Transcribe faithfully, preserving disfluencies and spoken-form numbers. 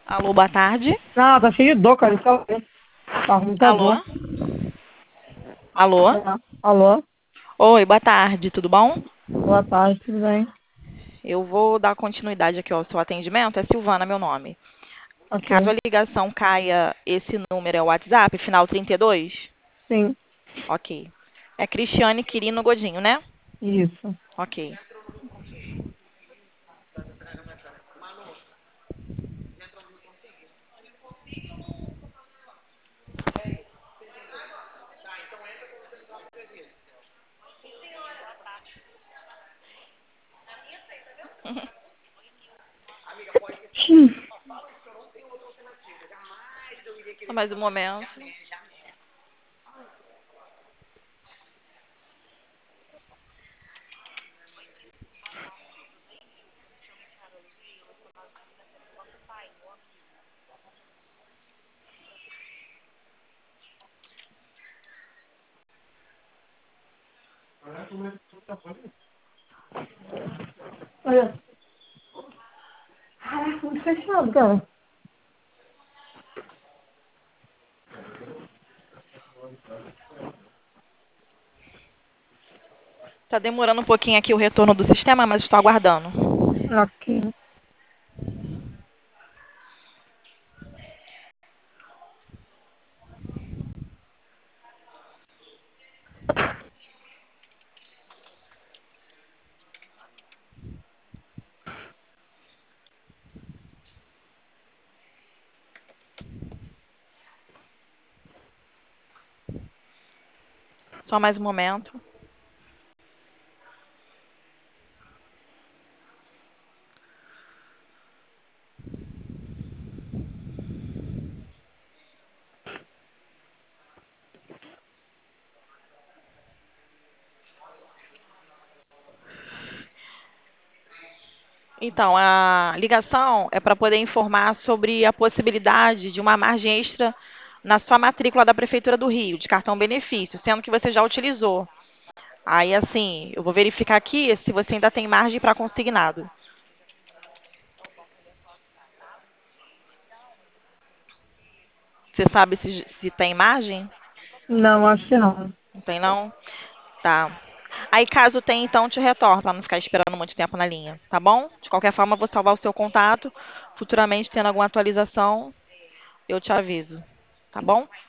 Alô, boa tarde. Ah, tá cheio de dor, cara. Tá, tá com muita Alô? dor. Alô? É. Alô? Oi, boa tarde, tudo bom? Boa tarde, tudo bem? Eu vou dar continuidade aqui ao seu atendimento. É Silvana, meu nome. Caso a Ok. ligação caia, esse número é o WhatsApp, final trinta e dois? Sim, Ok. É Cristiane Quirino Godinho, né? isso. Ok. Hum. Só mais um momento. Olha. Caraca, muito fechado, cara. Tá demorando um pouquinho aqui o retorno do sistema, mas estou aguardando. Ok. Só mais um momento. Então, a ligação é para poder informar sobre a possibilidade de uma margem extra na sua matrícula da Prefeitura do Rio, de cartão benefício, sendo que você já utilizou. Aí, assim, eu vou verificar aqui se você ainda tem margem para consignado. Você sabe se, se tem margem? Não, acho que não. Não tem, não? Tá. Aí, caso tenha, então, te retorno, para não ficar esperando muito tempo na linha, tá bom? De qualquer forma, eu vou salvar o seu contato. Futuramente, tendo alguma atualização, eu te aviso. Tá bom?